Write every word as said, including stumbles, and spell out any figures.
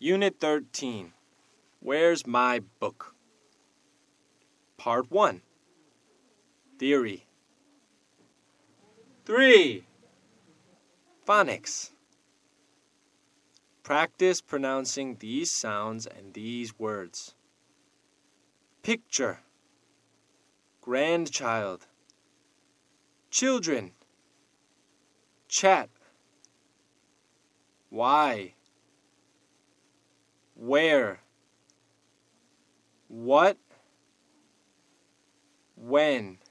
Unit thirteen. Where's my book? Part one. Theory. three. Phonics. Practice pronouncing these sounds and these words. Picture. Grandchild. Children. Chat. Why? Where? What? When?